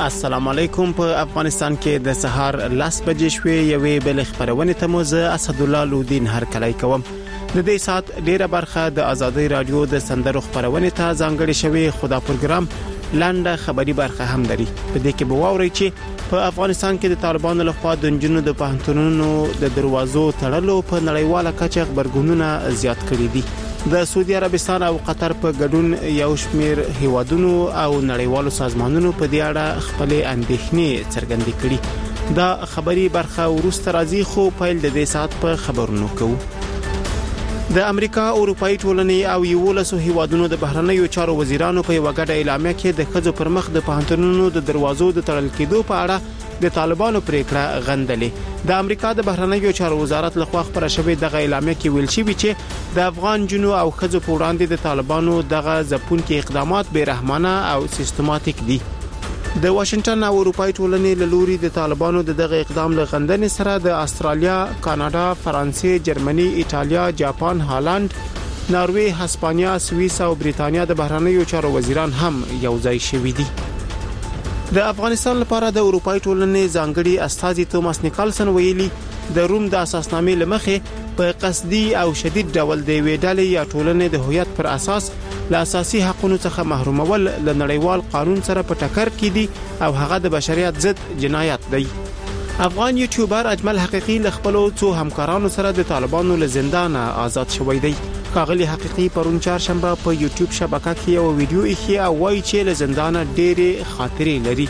السلام علیکم. په افغانستان کې د سهار 10 بجې شوې یوې بل خبرونه ته مو زه اسد الله لودین هر کله کوم. د دې سات ډیره برخه د ازادي رادیو د سندرو خبرونه ته ځانګړې شوې خدا پروګرام لاندې خبري برخه هم لري. په دې کې به واوري چې په افغانستان کې د طالبانو لخوا د جنونو د پهنټونونو د دروازو تړلو په نړیواله کچه خبرګونونه زیات کړي دي. د سعودي عربستان او قطر په ګډون یو شمیر هیوادونو او نړیوالو سازمانونو په دې اړه خپل اندېښنې څرګندې کړي. دا خبري برخه ورسته راځي خو پیل د دې سات په خبرونو کوو. د امریکا اروپאי ټولنې او یولسو هیوادونو د بهرنیو چارو وزیرانو په یو غټه اعلامیه کې د خځو پر مخ د پهنټونونو د دروازو د تړل کېدو په اړه د طالبانو پریکړه غندلې. د امریکا د بهرنیو چارو وزارت لخوا خبره شوې دغه اعلامیه کې ویل شوی چې د افغان جنو او خځو په وړاندې د طالبانو دغه ځپونکي اقدامات بیرحمانه او سیستماتیک دي. د واشنگټن او اروپאי ټولنې له لوري د طالبانو دغه اقدام له غندنې سره د استرالیا، کاناډا، فرانسې، جرمني، ایتالیا، جاپان، هالند، ناروې، هسپانیا، سویس او بریتانیا د بهرنیو چارو وزیران هم یو ځای شوي دي. د افغانستان لپاره د اروپאי ټولنې ځانګړي استاذ توماس نیکلسن ویلي د روم د اساسنامې لمخې په قصدي او شدید ډول د ویډالې یا ټولنې د هویت پر اساس له اساسي حقوقو څخه محرومول له نړیوال قانون سره په ټکر کې دي او هغه د بشریت ضد جنایت دی. افغان یوټیوبر اجمل حقیقي له خپل څو همکارانو سره د طالبانو له زندان آزاد شوی دی. کاغلی حقیقي پرون چهارشنبه په یوټیوب شبکه کې یو ویډیو یې او وایي چې له زندان ډېرې خاطرې لري.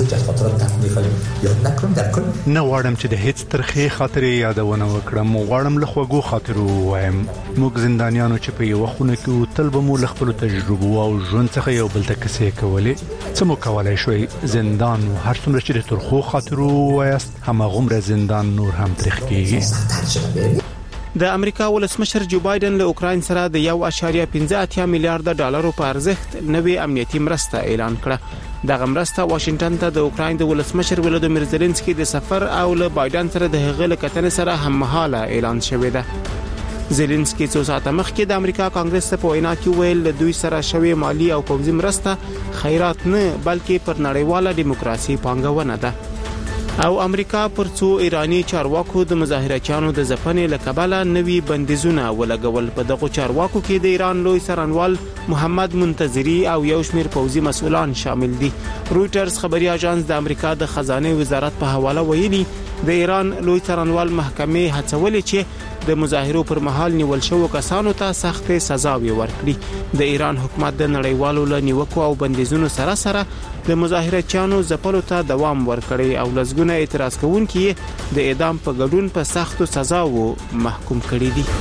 نه غواړم چې د هیڅ ترخې خاطرې یادونه وکړم، غواړم له خوږو خاطرو وایم. موږ زندانیانو چې په یو خونه کې تل به مو له خپل تجربو او ژوند څخه یو بل ته کیسې کولې. څه مو کولای شوي؟ زندان هر څومره چې د ترخو خاطرو وایست هماغومره زندان نور هم ترخ کیږي. د امریکا ولسمشر جو بایدن له اوکراین سره د 1.15 میلیارډ ډالرو په ارزښت نوې امنیتي مرسته اعلان کړه. دغه مرسته واشنگټن ته د اوکراین د ولسمشر ولودیمیر زيلنسکي د سفر او له بایدن سره د هغه لکتنې سره هممهاله اعلان شوې ده. زيلنسکي څو ساعته مخکې د امریکا کانګرس ته په وینا کې ویل د دوی سره شوی مالی او پوځي مرسته خیرات نه بلکې پر نړیواله دیموکراسي پانګونه ده. او امریکا پر څو ایرانی چارواکو د مظاهرچیانو د ځپنې لکبله نوي بندیزونه ولګول. په دغه چارواکو کې د ایران لوی سرانوال محمد منتظری او یو شمیر پوځي مسؤلان شامل دي. رويټرز خبري اژانس د امریکا د خزانه وزارت په حواله ویلي د ایران لوی سرانوال محکمې هڅولې چې د مظاهرو پر مهال نیول شوو کسانو ته سخت سزاوي ورکړي. د ایران حکومت د نړیوالو لنیوکو او بندیزونو سره سره د مظاهرچیانو ځپلو ته دوام ورکړي او لزګونه اعتراض کوونکي د اعدام په ګډون په سختو سزاوو محکوم کړي دي.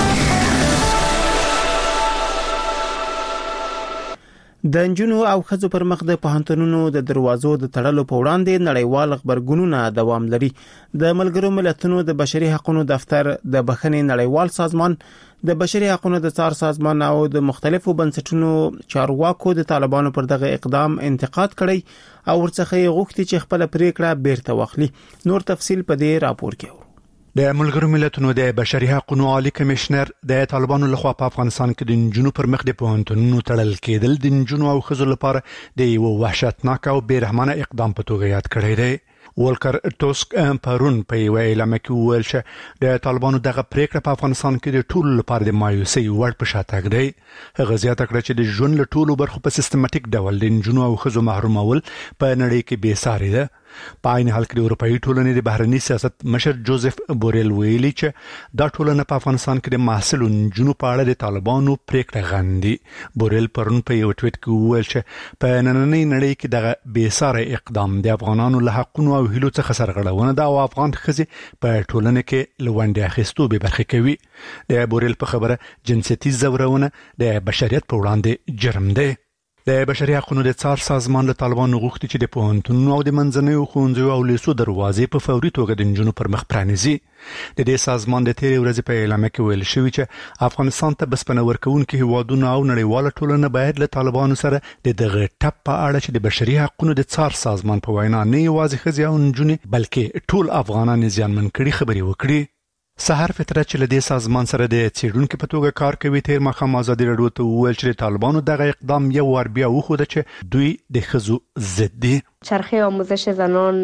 د جنونو او خځو پر مخ د پهنټونونو د دروازو د تړلو په وړاندې نړیوال خبرګونونه دوام لري. د ملګرو ملتونو د بشري حقوقو دفتر، د بخښنې نړیوال سازمان، د بشري حقوقو د څار سازمان او د مختلفو بنسټونو چارواکو د طالبانو پر دغه اقدام انتقاد کړی او ورڅخه غوښتي چې خپل پریکړه بیرته واخلي. نور تفصيل په دې راپور کې د ملګرو ملتونو د بشري حقوقو عالی کمشنر د طالبانو لخوا په افغانستان کې د جنونو پر مخ د پهنټونونو تړل کېدل د جنونو او خځو لپاره د یو وحشتناک او بیرحمانه اقدام په توګه یاد کړی دی. ولکر ټوسک پرون په یو اعلامیه کې ویل چې د طالبانو دغه پریکړه په افغانستان کې د ټولو لپاره د مایوسۍ وړ په شاتګ دی. هغه زیاته کړه چې د ژوند له ټولو برخو په سیستماتیک ډول د جنونو او خځو محرومول په نړۍ کې بې ساري ده. په عین حال کې د اروپאי ټولنې د بهرنی سیاست مشر جوزف بوریل ویلي چې دا ټولنه په افغانستان کې د محصلون جنوب په اړه د طالبانو پریکړه غندي. بوریل پرون په یو ټویټ کې ویل چې په نننۍ نړۍ کې دغه بې ساري اقدام د افغانانو له حقونو او هیلو څخه سرغړونه ده او افغان ښځې په ټولنه کې لوندې اخیستو به برخه کوي. د بوریل په خبره جنسيتي ځورونه د بشریت په وړاندې جرم دی. د بشري حقوقو د څار سازمان له طالبانو غوښتي چې د پوهنتونونو او د منځنیو ښوونځیو او لیسو دروازې په فوري توګه د جنونو پر مخ پرانیزي. د دې سازمان د تیرې ورځې په اعلامیه کې ویل شوی چې افغانستان ته بسپنه ورکوونکي هیوادونه او نړیواله ټولنه باید له طالبانو سره د دغه ټپ په اړه چې د بشري حقوقو د څار سازمان په وینا نه یوازې ښځې او نجونې بلکې ټول افغانان زیانمن کړي خبري وکړي. سحر فطرت چې له دې سازمان سره د څېړونکو په توګه کار کوي تیر مخام ازادي راډیو ته وویل چې طالبانو دغه اقدام یو ور بیا وښوده چې دوی د ښځو ضد دي. چرخه آموزش زنان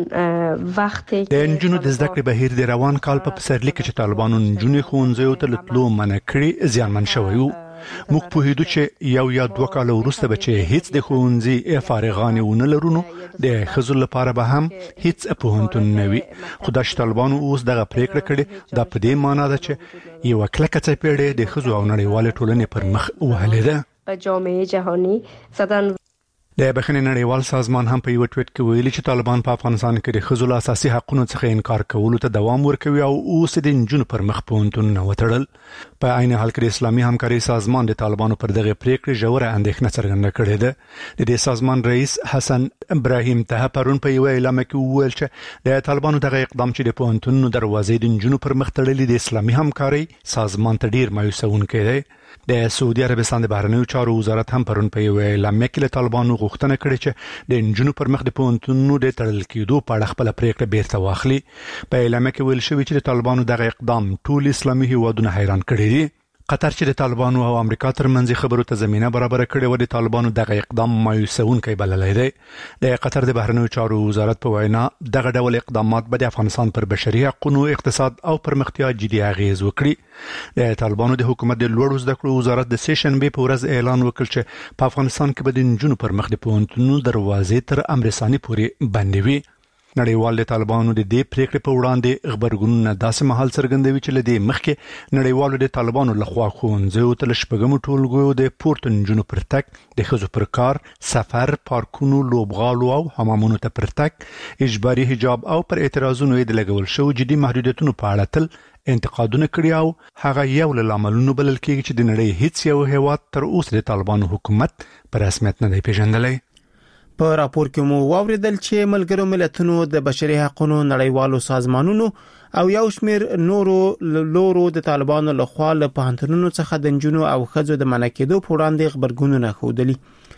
وقتی د نجونو د زده کړې بهیر د روان کال په پسرلي کې چې طالبانو نجونې ښوونځیو ته تلو منع کړي زیانمن شوی وو. موږ پوهیدو چې یو یا 2 کال وروسته به چې هیڅ د ښوونځي فارغانې ونه لرو نو د ښځو لپاره به هم هیڅ پوهنتون نه وي. خو دا چې طالبانو اوس دغه پریکړه کړې دا په دې معنی ده چې یو کلکه څپېړې د ښځو او نړیوالې ټولنې پر مخ وهلې ده. جامعه جهانی زدن د بخښنې نړیوال سازمان هم په یو ټویټ کې ویلي چې طالبان په افغانستان کې د ښځو له اساسي حقوقو څخه انکار کولو ته دوام ورکوي او اوس د نجونو پر مخ پوهنتون نه وتړل. په عین حال کې د اسلامي همکاري سازمان د طالبانو پر دغه پریکړې ژوره اندېښنه څرګنده کړې ده. د دې سازمان رئیس حسن ابراهیم ته پرون په یو اعلامیه کې وویل چې د طالبانو دغه اقدام چې د پوهنتونونو دروازې د نجونو پر مخ تړلې د اسلامي همکاري سازمان ته ډیر مایوسونکی دی. د سعودي عربستان د بهرنیو چارو وزارت هم پرون په یو اعلامیه کې له طالبانو غوښتنه کړې چې د نجونو پر مخ د پوهنتونونو د تړل کېدو په اړه خپل پریکړه بیرته واخلي. په اعلامیه کې ویل شوی چې د طالبانو دغه اقدام ټول اسلامي هیوادونه حیران کړي دي. قطر چې د طالبانو او امریکا ترمنځ خبرو ته زمينه برابر کړې و د طالبانو دغه اقدام مایوسونکی بللی دی. د قطر د بهرنیو چارو وزارت په وینا دغه ډول اقدامات به د افغانستان پر بشري حقوقو اقتصاد او پرمختیا جدي اغیز وکړي. د طالبانو د حکومت د لوړو زده کړو وزارت د سیشنبه په ورځ اعلان وکړ چې په افغانستان کې به د نجونو پر مخ د پوهنتونونو دروازې تر امر ثاني پورې بندې وي. نړیوال د طالبانو د دې پریکړې په وړاندې خبرګونونه داسې مهال څرګندوي چې لدې مخکې نړیوالو د طالبانو لخوا ښوونځیو ته شپږم ټولګیو د پورته نجونو پر تک د ښځو پر کار سفر پارکونو لوبغالو او حمامونو ته پر تک اجباري حجاب او پر اعتراضونو د لګول شو جدي محدودیتونو په اړه تل انتقادونه کړي او هغه یو له عاملونو بلل کېږي چې د نړۍ هیڅ یو هیواد تر اوسه د طالبانو حکومت پر رسمیت نه دی پیژندلی. په راپور کې مو واوریدل چې ملګرو ملتونو د بشري حقوقو نړیوالو سازمانونو او یو شمېر نورو لورو د طالبانو لخوا له پوهنتونونو څخه د نجونو او ښځو د منع کېدو په وړاندې خبرګونونه ښودلي.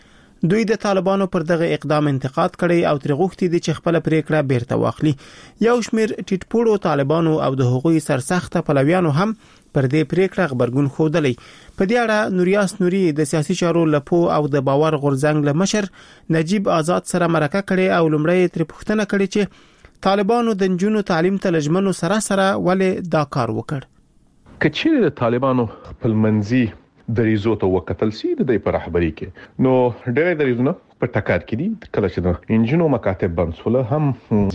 دوی د طالبانو پر دغه اقدام انتقاد کړي او تر غوښتي دي چې خپل پریکړه بیرته واخلي. یو شمېر ټیټپوړو طالبانو او د حقوقي سرسخته پلویانو هم پر دې پریکړه خبرګون ښودلی. په دې اړه نوریاس نوري د سیاسي چارو لپو او د باور غورځنګ له مشر نجیب آزاد سره مرکه کړي او لمړی تر پوښتنه کړي چې طالبانو د نجونو تعلیم ته لجمنو سره ولې دا کار وکړ. کچې د طالبانو خپلمنځي دریزو ته وکتل سي د په رهبری کې نو ډېر دریزونه په ټکر کې دي. کله چې د انجینو مکاتب بنسوله هم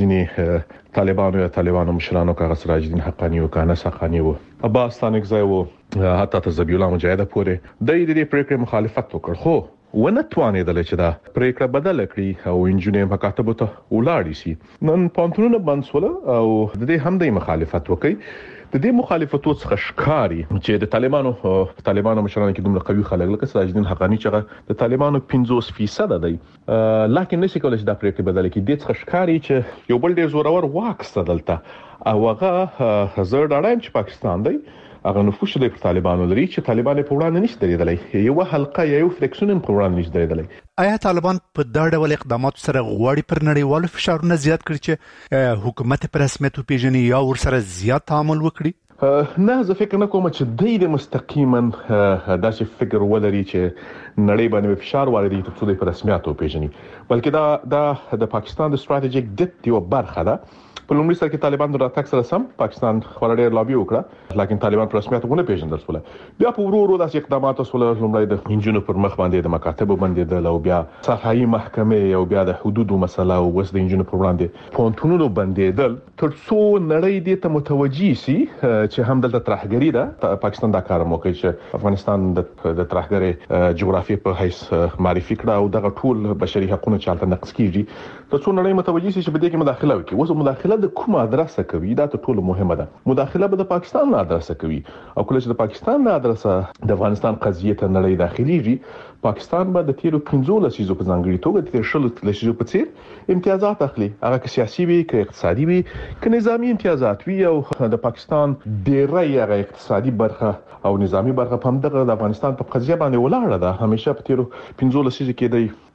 ځینې طالبانو مشرانو کاغ سراج الدین حقانی او کانس حقانی او عباس ثانګزای او حتی تزبی الله مجاهد پورې د دې پریکړې مخالفت وکړ. خو ونه توانېدل چې دا پریکړه بدل کړي او انجینو مکاتب ته ولاړ شي. نن پانتونونه بنسوله او د دې هم د مخالفت وکړي. د دې مخالفتو څخه ښکاری چې د طالبانو مشرانو کې دومره قوي خلک لکه سراج الدین حقانی چې د طالبانو 50% دی لکه نشي کولای چې دا پریکړه بدل کړي. د څخه ښکاری چې یو بل ډیر زورور واک ستدلته او هغه زړه ډاډم چې پاکستان دی هغه نفوذ د طالبانو لري چې طالبان په وړاندې نشي درېدلی. یو حلقه یو فریکشن په وړاندې نشي درېدلی. آیا طالبان په دا ډول اقدامات سره غواړي پر نړیوالو فشارونه زیات کړي چې حکومت پر رسمیت پیژني یا ور سره زیات تعامل وکړي؟ نه زه فکر نه کوم چې د مستقیما داسې فکر ولري چې نړۍ باندې فشار واردوي تر څو د رسمیت پیژني، بلکې دا د پاکستان د ستراتیژیک ډیپټ یو برخه ده. په لومړي سر کې طالبان د راتګ سره سم پاکستان خورا ډېر لابي وکړه، لیکن طالبان په رسمیت ونه پیژندل شول. بیا په ورو داسې اقدامات وسول، لومړی د انجینو پر مخ باندې د مکاتب باندې د بیا صحایي محکمې او بیا د حدودو مسله او وس د انجینو پر وړاندې پونتونو باندې تر څو نړۍ دې ته متوجي سي چې هم د ترهګری ده. پاکستان دا کار موکي چې افغانستان د ترهګری جغرافي په حیث معرفي کړه او دغه ټول بشري حقوقو چالت نقض کیږي. تر څو نړۍ متوجي سي چې بده کې مداخله وکړي. وسه مداخله د کومه ادرسه کوي دا ټول مهمه ده. مداخله به د پاکستان نه ادرسه کوي او کله چې د پاکستان نه ادرسه د افغانستان قضیه ته نړۍ داخليږي، پاکستان به د تیرو 15 لسیزو په ځانګړي توګه د تیر لسیزو په څیر امتیازات اخلي، هغه که سیاسي وي که اقتصادي وي که نظامی امتیازات وي. او د پاکستان ډیری هغه اقتصادي برخه او نظامی برخه په دغه د افغانستان په قضیه باندې ولاړه ده. همیشه په تیرو 15 لسیزو کې د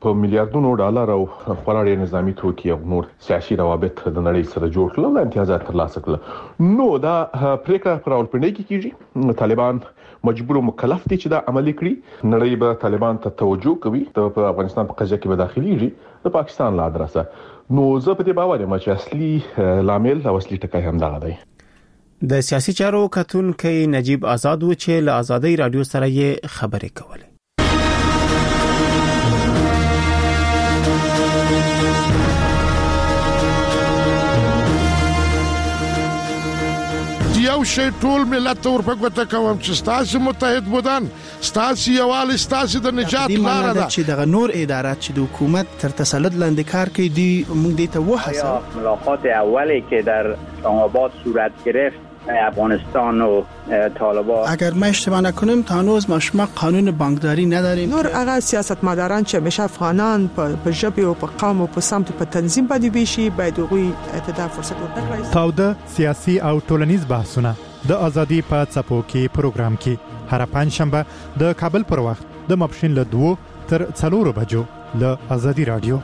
په میلیارډونو ډالر او خورا نظامی توکي او نور سیاسي روابط د نړۍ سره جوړ کړل او امتیازات ترلاسه کړل. نو دا پریکړه پر راولپنډي کې کیږي. طالبان مجبور او مکلف دي چې دا عملي کړي. نړۍ به طالبان ته توجه کوي. د افغانستان په قضیه کې به داخليږي د پاکستان لا درسه. نو زه په دې باور یم چې اصلي لامل او اصلي ټکی هم دا دی. د سیاسي چارو کتونکي نجیب آزاد و چې له آزادۍ رادیو سره یې خبرې کولې. یو شی ټول ملت ورپګوته کوم چې ستاسو متحد بودن ستاسو یوال ستاسو د نجات لار ده چې د نور ادارات چې د حکومت تر تسلط لاندې کار کوي دی موږ دې ته وحسه. ملاقات اولی که در اسلام آباد صورت گرفت افغانستان و طالبان، اگر ما اشتباه نکنم تا هنوز ما قانون بانکداری نداریم. نور هغه سیاستمداران چې همیشه افغانان په ژبه او په قوم او په سمت په تنظیم باندې ویشي باید هغوی ته فرصت ورکړي. تاوده سیاسي او ټولنیز بحثونه د ازادي په څپو کې پروګرام کې هر پنځشنبه د کابل پر وخت د ماپښین له 2 تر 4 بجو له ازادي رادیو.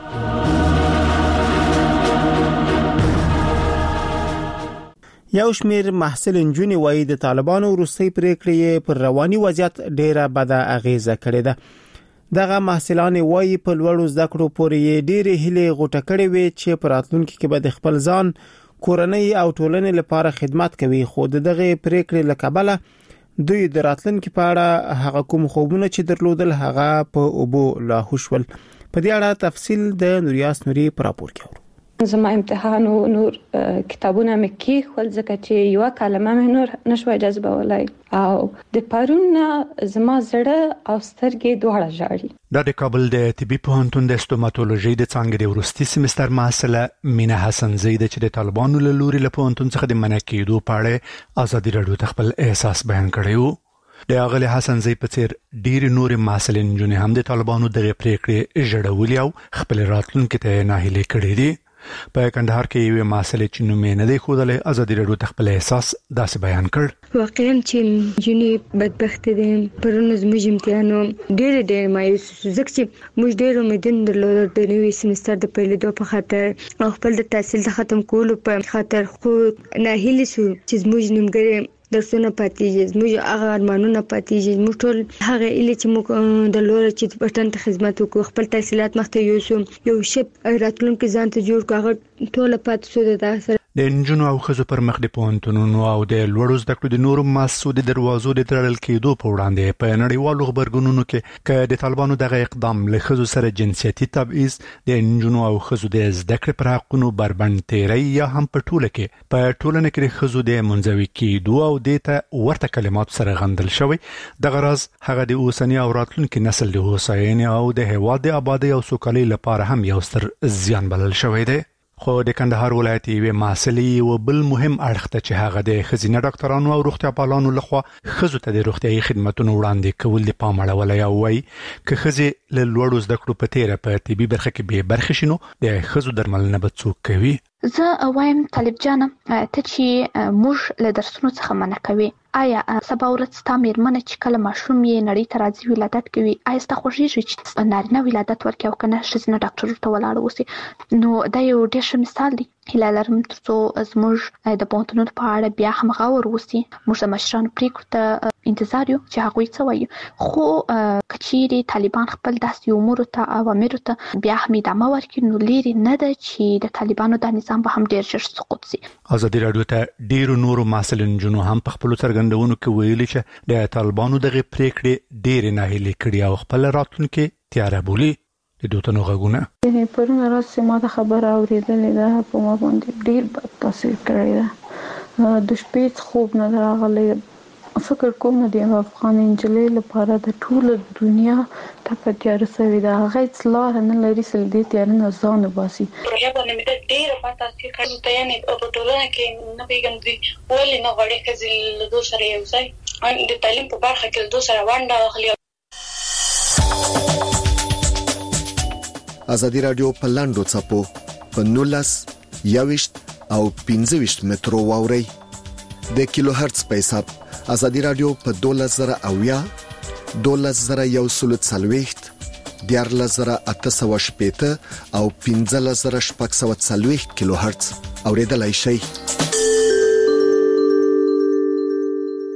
یو شمیر محصل انجونی وایي د طالبانو وروستي پریکړې پر رواني وضعیت ډیره بده اغیزه کړې ده. دغه محصلان وایي په لوړو زده کړو پورې ډېرې هیلې غوټه کړې وي چې په راتلونکي کې به د خپل ځان، کورنۍ او ټولنې لپاره خدمت کوي. خو دغه پریکړې له کبله دوی د راتلونکي په اړه هغه کوم خوبونه چې درلودل هغه په اوبو لاهو شول. په دې اړه تفصیل د نوریاس نوري پر راپور کې. زما امتحان او نور کتابونه مې کې خپل ځکه چې یو کلمه مې نور نشوي جذبولای او د پرون زما زړه او سترګې دواړه ژاړي. د کابل د طبي پوهنتون د استوماتولوژي د څانګې د ورستي سمستر محصله مینا حسن زید چې د طالبانو له لوري له پوهنتون څخه د منع کېدو په اړه ازادي رادیو ته خپل احساس بیان کړی وو. د اغلی حسن زید په څیر ډیر نور محصلین جنې هم د طالبانو دغه پریکړې جوړولې او خپل راتلونکي ته ناهیلي کړې دي. په کندهار کې یو مسله چې نوم نه دی خوده ازادي رادیو خپل احساس داسې بیان کړ. واقعا چې جنې بدبخت دي پرونه زموږ امتحانو ډېر مایوس ځکه چې موږ ډېر امیدن درلود د نوي سمستر د پیلېدو په خاطر او خپل د تحصیل د ختم کولو په خاطر خو ناهیلي شو چې زموږ نیمګړی درسونه پاتېږي، زموږ هغه ارمانونه پاتېږي، موږ ټول هغه ایله چې موږ د لور چې وطن ته خدمت وکړو خپل تحصیلات مخته یو شپ راتلونکي ځان ته جوړ کړو هغه ټول پاتې شو. د سره د انجونو او خزو پر مخ د پوهنتونونو او د لوړو زده کړو د نورو مؤسسو د دروازو د تړل کېدو په وړاندې په نړیوالو خبرګونونو کې که د طالبانو دغه اقدام له خزو سره جنسیتي تبعیض، د انجونو او خزو د زده کړې پر حقونو بربند تیری یا هم په ټوله کې په ټولنه کې خزو د منځوي کېدو او د ته ورته کلمات سره غندل شوی. دغه راز هغه د اوسنی او راتلونکي نسل د هوساینې او د هیواد د آبادی او سوکالۍ لپاره هم یو ستر زیان بلل شوی دی. خو د کندهار ولایت یو مسلې او بل مهم اړخ ته چې هغه د خزینه ډاکټرانو او روغتیا پالانو لخوا خزو ته د روغتیايي خدماتو وړاندې کول د پام اړولای او وای که خزي له لوړو زده کړو په تیره په طبي برخه کې به برخه شینو د خزو درملنه به څوک کوي. زه وایم طالب جان ته چې موږ له درسونو څخه منع کوي، آیا سبا ورځ ستا میرمنه چې کله ماشوم یې نړۍ ته راځي ولادت کوي آیا ستا خوښیږي چې نارینه ولادت ورکړي او کنه ښځینه ډاکټر ته ولاړ اوسي؟ نو دا یو ډېر ښه مثال دی. هیله لرم ترڅو زموږ د پوهنتونونو په اړه بیا هم غور وشي. موږ د مشرانو پریکړو ته انتظار یو چې هغوی څه وایي. خو که چیرې طالبان خپل داسې امورو ته اوامرو ته بیا هم ادامه ورکړي نو لرې نه ده چې د طالبانو دا نظام به هم ډېر ژر سقوط شي. ازادي رادیو ته ډیرو نورو مسلې جنو هم په خپل څرګندونو کې ویلي چې د طالبانو دغه پریکړې ډېر ناهیلي کړي او خپل راتلونکي تیاره بولي. د دوتنو غږونه پرونه راځي ما د خبر اوریدلې ده په ما باندې ډېر بد تاثیر کړی ده. د شپې خوب نه راغلی. فکر کوم د افغان انجلۍ لپاره د ټول دنیا ته په تیار سوي ده. هغه اصلاح نه لري سل دې تیار نه ځان وباسي. پروژه باندې مې ډېر په تاثیر کړی ته یعنی په ټولنه کې نه پیګندې ولې نه غوړې کزل له دوه سره یو ځای د تعلیم په برخه کې دوه سره ونده اخلي. ازادي رادیو په لاندو چپو په 19 یوشت او 15 مترو واوري د کیلو هرتز په حساب. ازادي رادیو په 12000 او 12140 14880 او 15640 کیلو هرتز اوریدلای شئ.